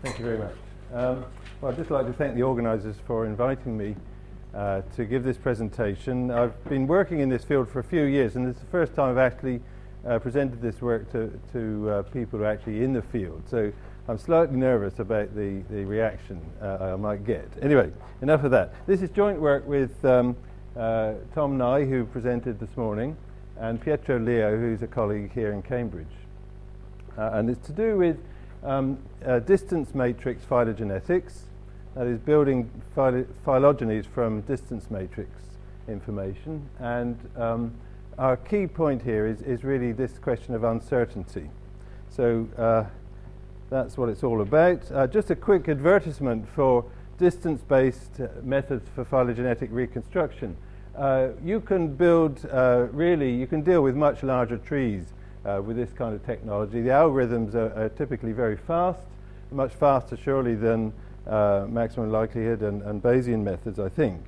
Thank you very much. Well, I'd just like to thank the organisers for inviting me to give this presentation. I've been working in this field for a few years, and it's the first time I've actually presented this work to people who are actually in the field. So I'm slightly nervous about the reaction I might get. Anyway, enough of that. This is joint work with Tom Nye, who presented this morning, and Pietro Leo, who's a colleague here in Cambridge. And it's to do with distance matrix phylogenetics, that is building phylogenies from distance matrix information. And our key point here is really this question of uncertainty. So that's what it's all about. Just a quick advertisement for distance-based methods for phylogenetic reconstruction. You can build, you can deal with much larger trees with this kind of technology. The algorithms are typically very fast, much faster surely than maximum likelihood and Bayesian methods, I think.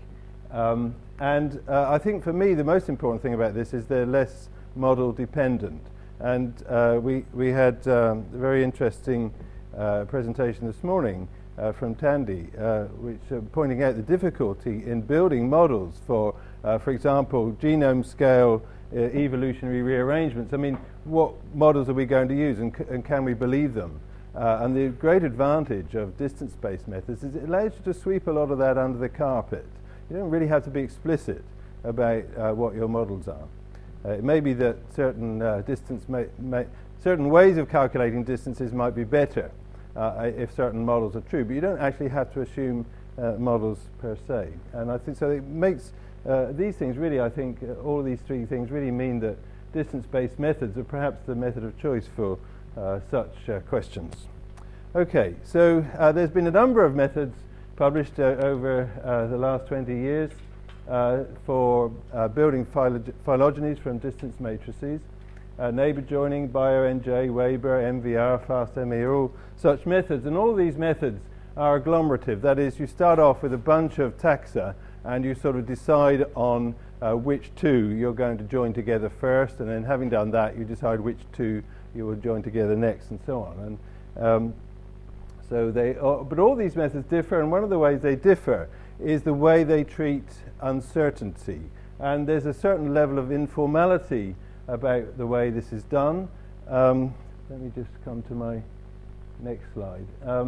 I think for me the most important thing about this is they're less model dependent. And we had a very interesting presentation this morning from Tandy, which pointing out the difficulty in building models for example, genome scale evolutionary rearrangements. I mean, what models are we going to use, and can we believe them? And the great advantage of distance-based methods is it allows you to sweep a lot of that under the carpet. You don't really have to be explicit about what your models are. It may be that certain certain ways of calculating distances might be better if certain models are true, but you don't actually have to assume models per se. And I think so. It makes these things really, I think, all of these three things really mean that distance-based methods are perhaps the method of choice for such questions. Okay, so there's been a number of methods published over the last 20 years for building phylogenies from distance matrices. Neighbor joining, BioNJ, Weber, MVR, FastME are all such methods, and all these methods are agglomerative. That is, you start off with a bunch of taxa and you sort of decide on which two you're going to join together first, and then having done that you decide which two you will join together next, and so on. And but all these methods differ, and one of the ways they differ is the way they treat uncertainty. And there's a certain level of informality about the way this is done. Let me just come to my next slide.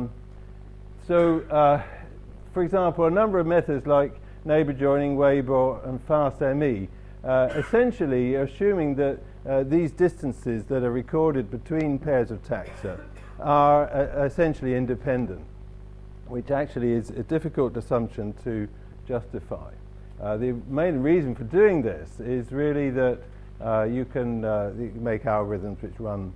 For example, a number of methods like neighbor joining, Weber, and FastME essentially are assuming that these distances that are recorded between pairs of taxa are essentially independent, which actually is a difficult assumption to justify. The main reason for doing this is really that you can make algorithms which run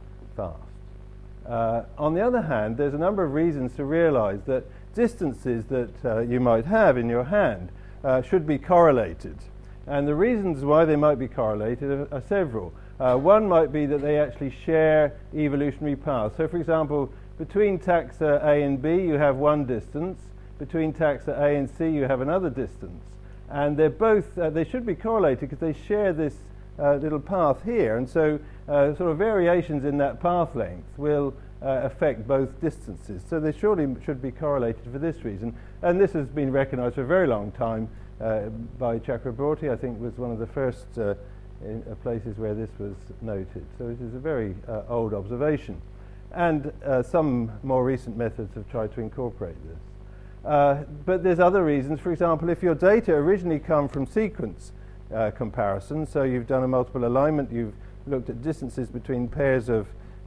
fast. On the other hand, there's a number of reasons to realize that distances that you might have in your hand should be correlated. And the reasons why they might be correlated are several. One might be that they actually share evolutionary paths. So, for example, between taxa A and B you have one distance. Between taxa A and C you have another distance. And they're both, they should be correlated because they share this little path here. And so sort of variations in that path length will affect both distances. So they surely should be correlated for this reason. And this has been recognized for a very long time by Chakraborty. I think was one of the first places where this was noted. So it is a very old observation. And some more recent methods have tried to incorporate this. But there's other reasons. For example, if your data originally come from sequence comparison, so you've done a multiple alignment, you've looked at distances between pairs of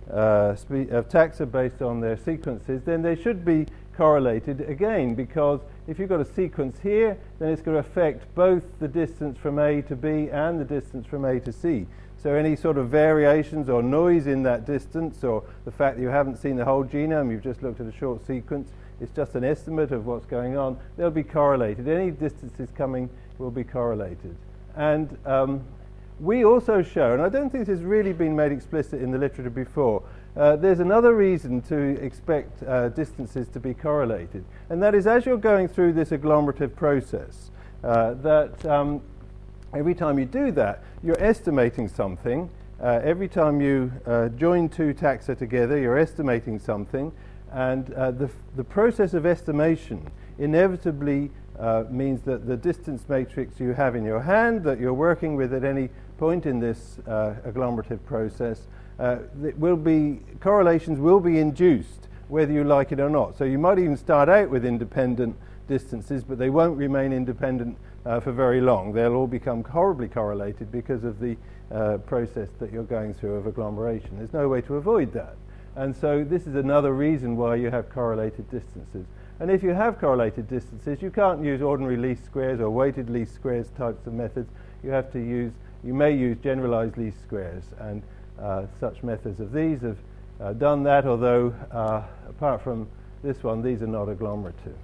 taxa based on their sequences, then they should be correlated again, because if you've got a sequence here, then it's going to affect both the distance from A to B and the distance from A to C. So any sort of variations or noise in that distance, or the fact that you haven't seen the whole genome, you've just looked at a short sequence, it's just an estimate of what's going on, they'll be correlated. Any distances coming will be correlated. And we also show, and I don't think this has really been made explicit in the literature before, there's another reason to expect distances to be correlated, and that is as you're going through this agglomerative process, that every time you do that, you're estimating something. Every time you join two taxa together, you're estimating something, And the process of estimation inevitably means that the distance matrix you have in your hand that you're working with at any point in this agglomerative process, correlations will be induced whether you like it or not. So you might even start out with independent distances, but they won't remain independent for very long. They'll all become horribly correlated because of the process that you're going through of agglomeration. There's no way to avoid that. And so this is another reason why you have correlated distances. And if you have correlated distances, you can't use ordinary least squares or weighted least squares types of methods. You may use generalized least squares, and such methods of these have done that, although apart from this one, these are not agglomerative.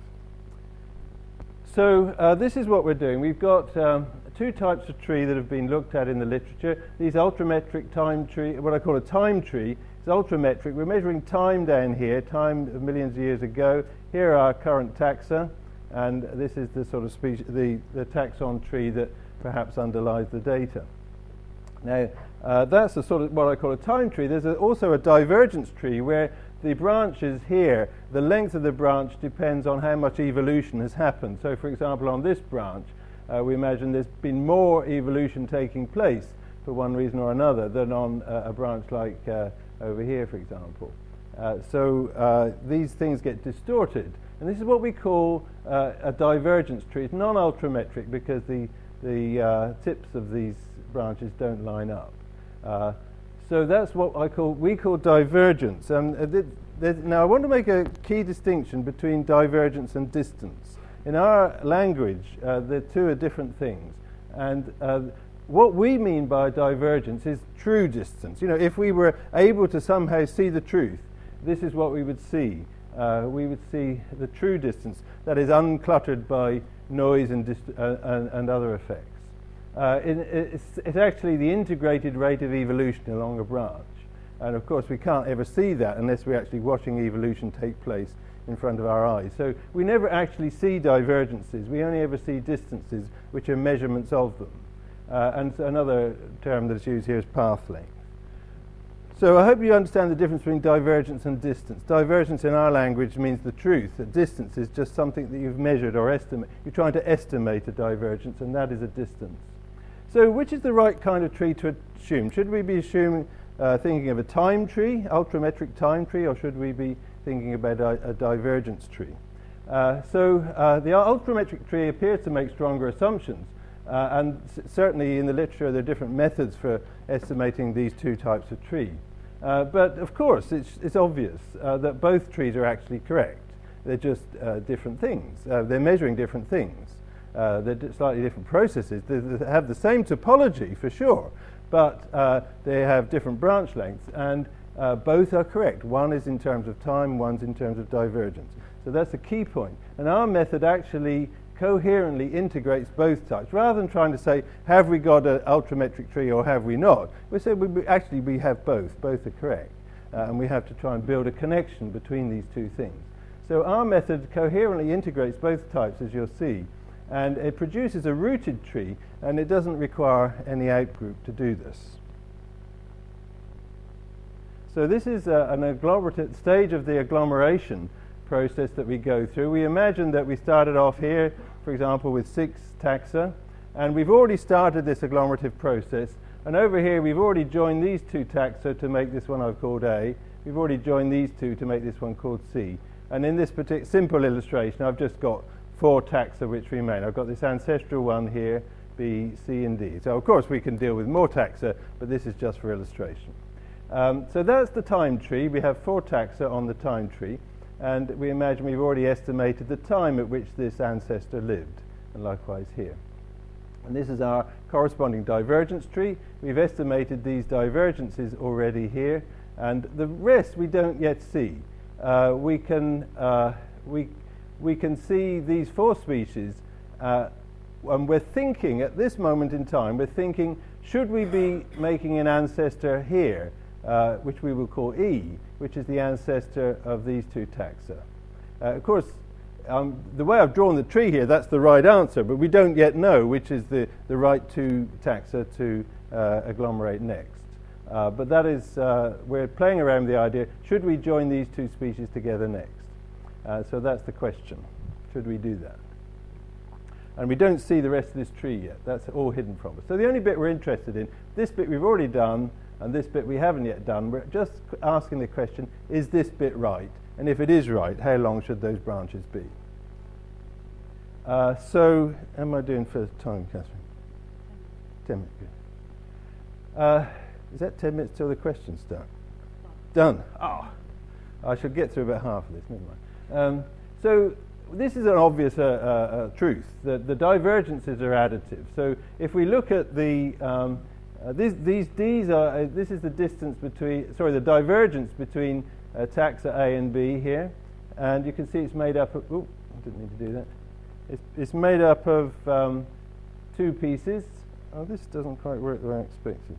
So this is what we're doing. We've got two types of tree that have been looked at in the literature. These ultrametric time tree, what I call a time tree, is ultrametric. We're measuring time down here, time of millions of years ago. Here are our current taxa, and this is the sort of species, the taxon tree that perhaps underlies the data. Now, that's a sort of what I call a time tree. There's also a divergence tree where the branches here, the length of the branch depends on how much evolution has happened. So, for example, on this branch, we imagine there's been more evolution taking place for one reason or another than on a branch like over here, for example. So these things get distorted. And this is what we call a divergence tree. It's non-ultrametric because the tips of these branches don't line up. So that's what we call divergence. Now I want to make a key distinction between divergence and distance. In our language, the two are different things. And what we mean by divergence is true distance. You know, if we were able to somehow see the truth, this is what we would see. We would see the true distance that is uncluttered by noise and other effects. It's actually the integrated rate of evolution along a branch. And of course we can't ever see that unless we're actually watching evolution take place in front of our eyes. So we never actually see divergences. We only ever see distances, which are measurements of them. And so another term that's used here is path length. So I hope you understand the difference between divergence and distance. Divergence in our language means the truth. That distance is just something that you've measured or estimate. You're trying to estimate a divergence, and that is a distance. So which is the right kind of tree to assume? Should we be thinking of a time tree, ultrametric time tree, or should we be thinking about a divergence tree? So the ultrametric tree appears to make stronger assumptions. And certainly in the literature there are different methods for estimating these two types of tree. But of course it's obvious that both trees are actually correct. They're just different things. They're measuring different things. They're slightly different processes. They have the same topology for sure, but they have different branch lengths, and both are correct. One is in terms of time, one's in terms of divergence. So that's a key point. And our method actually coherently integrates both types. Rather than trying to say, have we got an ultrametric tree or have we not, we say actually we have both. Both are correct. And we have to try and build a connection between these two things. So our method coherently integrates both types, as you'll see. And it produces a rooted tree, and it doesn't require any outgroup to do this. So this is an agglomerative stage of the agglomeration process that we go through. We imagine that we started off here, for example, with 6 taxa, and we've already started this agglomerative process. And over here, we've already joined these 2 taxa to make this one I've called A. We've already joined these 2 to make this one called C. And in this particular simple illustration, I've just got 4 taxa which remain. I've got this ancestral one here, B, C, and D. So of course we can deal with more taxa, but this is just for illustration. So that's the time tree. We have 4 taxa on the time tree. And we imagine we've already estimated the time at which this ancestor lived, and likewise here. And this is our corresponding divergence tree. We've estimated these divergences already here, and the rest we don't yet see. We can see these 4 species, and we're thinking at this moment in time, we're thinking, should we be making an ancestor here, which we will call E, which is the ancestor of these 2 taxa. Of course, the way I've drawn the tree here, that's the right answer, but we don't yet know which is the right 2 taxa to agglomerate next. But that is, we're playing around with the idea, should we join these two species together next? So that's the question. Should we do that? And we don't see the rest of this tree yet. That's all hidden from us. So the only bit we're interested in, this bit we've already done, and this bit we haven't yet done. We're just asking the question, is this bit right? And if it is right, how long should those branches be? So, am I doing for time, Catherine? 10 minutes, good. Is that 10 minutes till the questions start? Done. Oh, I should get through about half of this, never mind. So, this is an obvious truth, that the divergences are additive. So, if we look at the, these D's are, this is the distance between, the divergence between taxa A and B here. And you can see it's made up of, oh, I didn't mean to do that. It's made up of two pieces. Oh, this doesn't quite work the way I expected.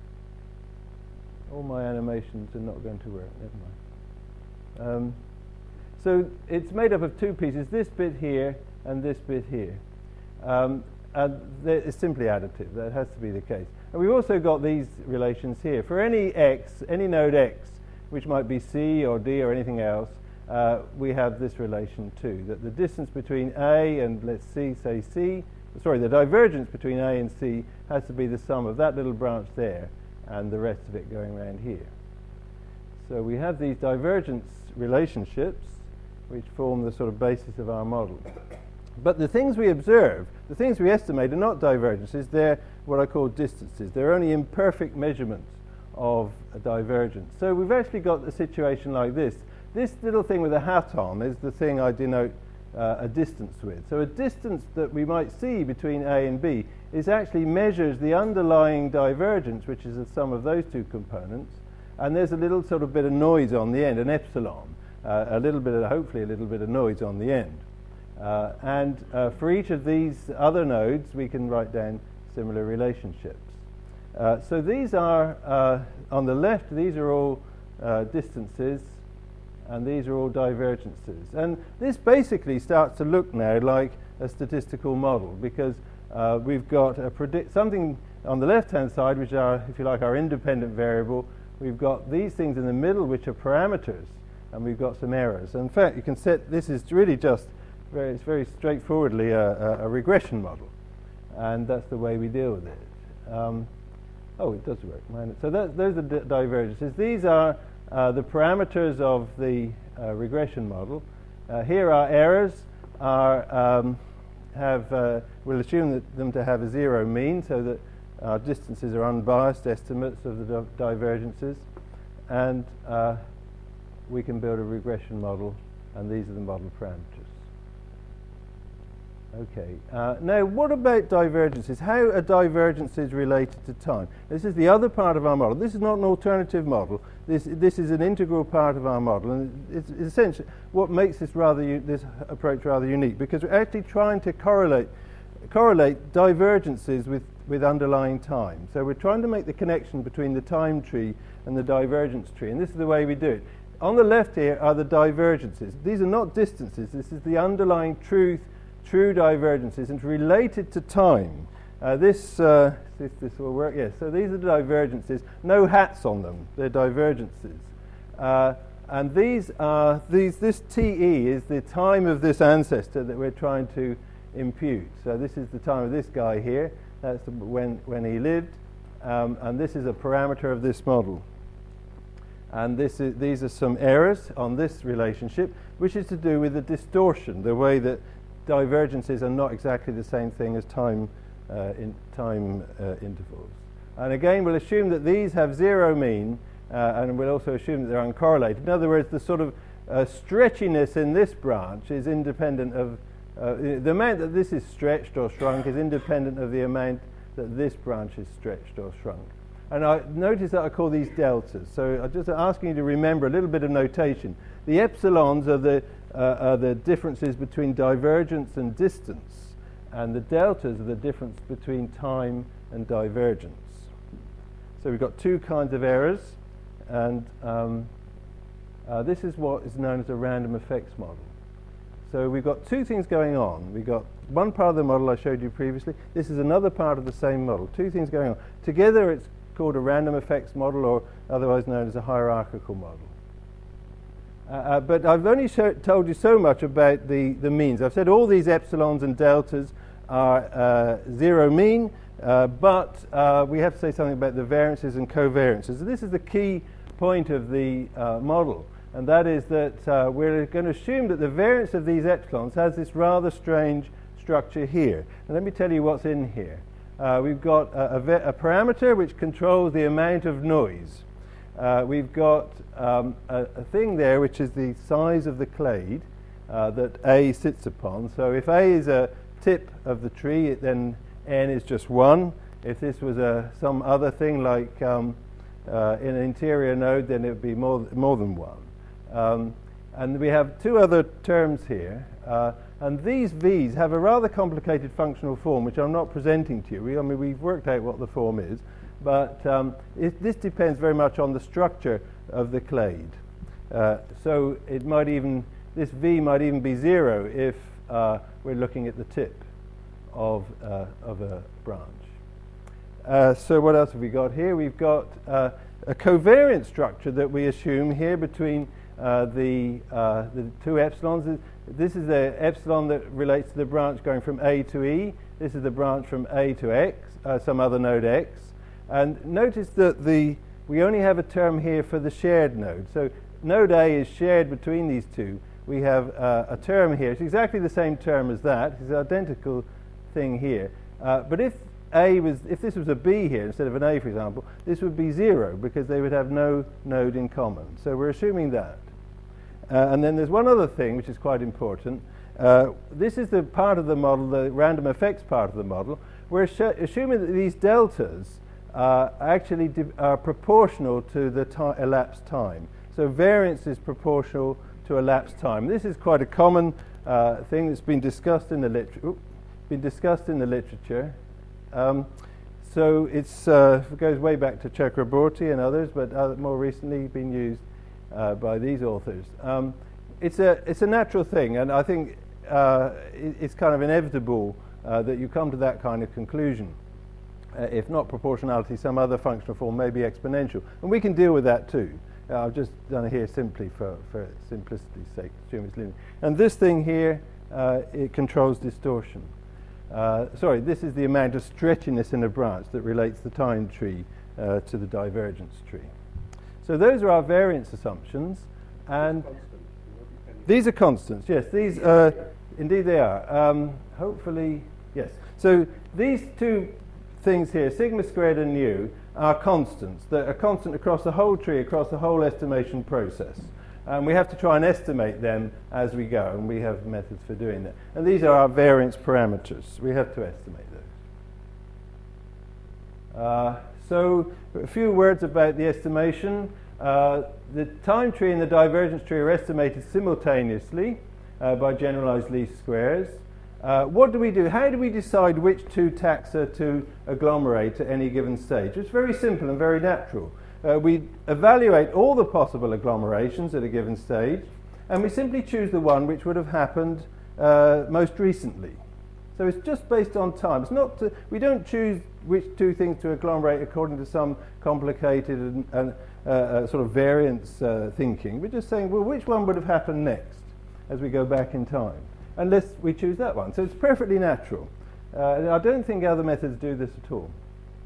All my animations are not going to work, never mind. So it's made up of two pieces, this bit here and this bit here. And it's simply additive, that has to be the case. And we've also got these relations here. For any x, any node x, which might be C or D or anything else, we have this relation too, that the distance between A and, let's see, say C, the divergence between A and C has to be the sum of that little branch there and the rest of it going around here. So we have these divergence relationships which form the sort of basis of our model. But the things we observe, the things we estimate are not divergences, they're what I call distances. They're only imperfect measurements of a divergence. So we've actually got a situation like this. This little thing with a hat on is the thing I denote a distance with. So a distance that we might see between A and B is actually measures the underlying divergence, which is the sum of those two components, and there's a little sort of bit of noise on the end, an epsilon, hopefully a little bit of noise on the end. And for each of these other nodes, we can write down similar relationships. So these are, on the left, these are all distances, and these are all divergences. And this basically starts to look now like a statistical model, because we've got something on the left-hand side, which are, if you like, our independent variable. We've got these things in the middle, which are parameters, and we've got some errors. And in fact, you can set, this is really just, it's very straightforwardly a regression model. And that's the way we deal with it. Oh, it does work. So those are divergences. These are the parameters of the regression model. Here our errors we'll assume them to have a zero mean, so that our distances are unbiased estimates of the divergences, and we can build a regression model, and these are the model parameters. Okay. Now, what about divergences? How are divergences related to time? This is the other part of our model. This is not an alternative model. This is an integral part of our model, and it's essentially what makes this approach rather unique, because we're actually trying to correlate divergences with underlying time. So we're trying to make the connection between the time tree and the divergence tree, and this is the way we do it. On the left here are the divergences. These are not distances. This is the underlying true divergences, and it's related to time. This will work. Yes. So these are the divergences. No hats on them. They're divergences. And this TE is the time of this ancestor that we're trying to impute. So this is the time of this guy here. That's when he lived. And this is a parameter of this model. And these are some errors on this relationship, which is to do with the distortion, the way that divergences are not exactly the same thing as time intervals. And again, we'll assume that these have zero mean, and we'll also assume that they're uncorrelated. In other words, the sort of stretchiness in this branch is independent of the amount that this is stretched or shrunk is independent of the amount that this branch is stretched or shrunk. And I notice that I call these deltas. So I'm just asking you to remember a little bit of notation. The epsilons are the differences between divergence and distance, and the deltas are the difference between time and divergence. So we've got two kinds of errors, and this is what is known as a random effects model. So we've got two things going on. We've got one part of the model I showed you previously. This is another part of the same model. Two things going on. Together it's called a random effects model, or otherwise known as a hierarchical model. But I've only told you so much about the means. I've said all these epsilons and deltas are zero mean, but we have to say something about the variances and covariances. So this is the key point of the model, and that is that we're going to assume that the variance of these epsilons has this rather strange structure here. And let me tell you what's in here. We've got a parameter which controls the amount of noise. We've got a thing there which is the size of the clade that A sits upon. So if A is a tip of the tree, then N is just 1. If this was some other thing like in an interior node, then it would be more than 1. And we have two other terms here. And these V's have a rather complicated functional form, which I'm not presenting to you. We've worked out what the form is, but this depends very much on the structure of the clade. So it might this V might even be 0 if we're looking at the tip of a branch. So what else have we got here? We've got a covariant structure that we assume here between the two epsilons. This is the epsilon that relates to the branch going from A to E. This is the branch from A to X, some other node X. And notice that we only have a term here for the shared node. So node A is shared between these two. We have a term here. It's exactly the same term as that. It's an identical thing here. But if this was a B here instead of an A, for example, this would be 0 because they would have no node in common. So we're assuming that. And then there's one other thing which is quite important. This is the part of the model, the random effects part of the model. We're assuming that these deltas actually are proportional to the elapsed time. So variance is proportional to elapsed time. This is quite a common thing that's been discussed in the literature. So it goes way back to Chakraborty and others, but more recently been used by these authors. It's a natural thing, and I think it's kind of inevitable that you come to that kind of conclusion. If not proportionality, some other functional form may be exponential, and we can deal with that too. I've just done it here simply for simplicity's sake, assume it's linear. And this thing here, it controls distortion. This is the amount of stretchiness in a branch that relates the time tree to the divergence tree. So those are our variance assumptions, and these are constants. Yes, these indeed they are. Hopefully, yes. So these two things here, sigma squared and nu, are constants that are constant across the whole tree, across the whole estimation process. And we have to try and estimate them as we go, and we have methods for doing that. And these are our variance parameters. We have to estimate those. So a few words about the estimation. The time tree and the divergence tree are estimated simultaneously by generalized least squares. What do we do? How do we decide which two taxa to agglomerate at any given stage? It's very simple and very natural. We evaluate all the possible agglomerations at a given stage, and we simply choose the one which would have happened most recently. So it's just based on time. It's not we don't choose which two things to agglomerate according to some complicated and sort of variance thinking. We're just saying, well, which one would have happened next as we go back in time? Unless we choose that one. So it's perfectly natural. I don't think other methods do this at all.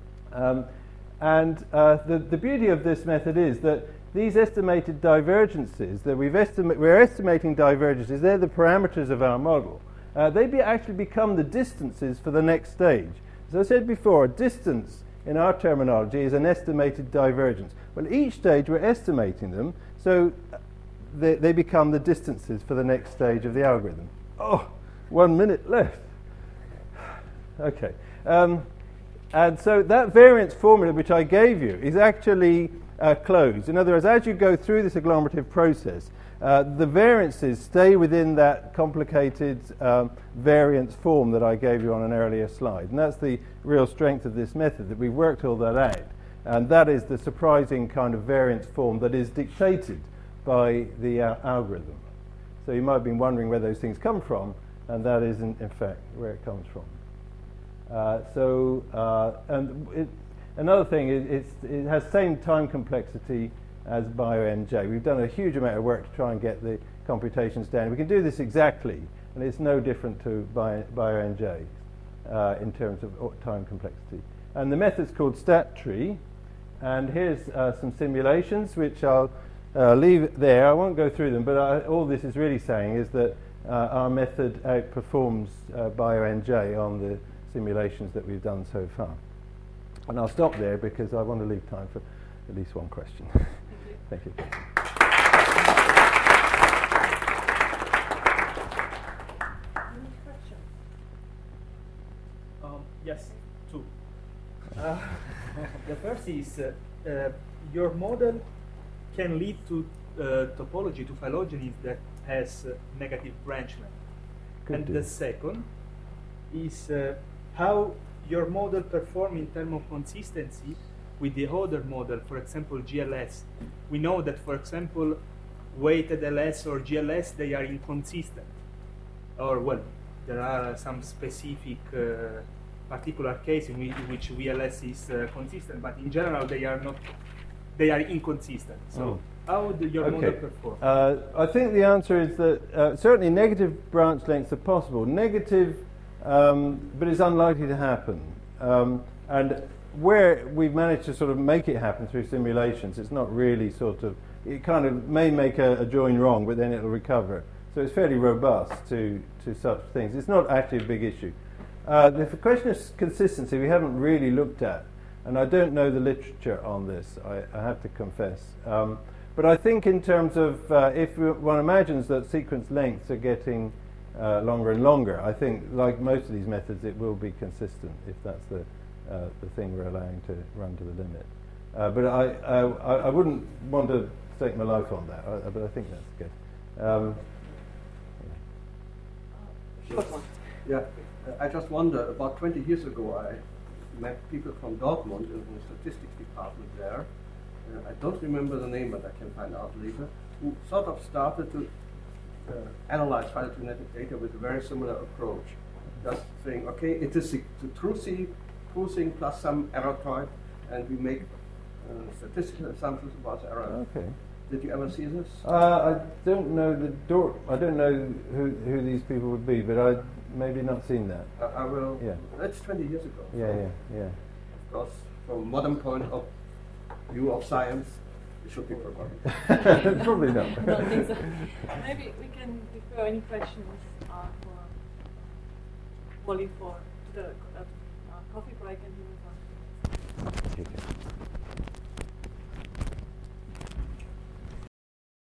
The beauty of this method is that these estimated divergences, that we're estimating divergences, they're the parameters of our model. They actually become the distances for the next stage. As I said before, a distance in our terminology is an estimated divergence. Well, each stage we're estimating them, so they become the distances for the next stage of the algorithm. Oh, 1 minute left. Okay. And so that variance formula which I gave you is actually closed. In other words, as you go through this agglomerative process, the variances stay within that complicated variance form that I gave you on an earlier slide. And that's the real strength of this method, that we worked all that out. And that is the surprising kind of variance form that is dictated by the algorithm. So you might have been wondering where those things come from, and that is in fact where it comes from. Another thing is it has same time complexity as BioNJ. We've done a huge amount of work to try and get the computations down. We can do this exactly, and it's no different to BioNJ in terms of time complexity. And the method's called StatTree, and here's some simulations which I'll leave there. I won't go through them, but all this is really saying is that our method outperforms BioNJ on the simulations that we've done so far. And I'll stop there because I want to leave time for at least one question. Thank you. Yes, two. The first is your model can lead to topology, to phylogenies that has negative branch length. And the second is how your model perform in terms of consistency with the other model, for example, GLS. We know that, for example, weighted LS or GLS, they are inconsistent. Or, well, there are some specific particular cases in which VLS is consistent, but in general they are not. They are inconsistent. So how do your model perform? I think the answer is that certainly negative branch lengths are possible. Negative, but it's unlikely to happen. And where we've managed to sort of make it happen through simulations, it's not really sort of. It kind of may make a join wrong, but then it'll recover. So it's fairly robust to such things. It's not actually a big issue. The question of consistency we haven't really looked at, and I don't know the literature on this, I have to confess. But I think in terms of if one imagines that sequence lengths are getting longer and longer, I think like most of these methods it will be consistent if that's the thing we're allowing to run to the limit. But I wouldn't want to stake my life on that, but I think that's good. Yeah, I just wonder, about 20 years ago I met people from Dortmund in the statistics department there. I don't remember the name, but I can find out later, who sort of started to analyze phylogenetic data with a very similar approach. Just saying, okay, it is the true thing plus some error type, and we make statistical assumptions about the error. Okay. Did you ever see this? I don't know I don't know who these people would be, but I maybe not seen that. I will. Yeah. That's 20 years ago. Yeah. Of course, from modern point of view of science, it should be forgotten. Probably not. I don't think so. Maybe we can defer any questions for Wally for the coffee break and we move on. Okay.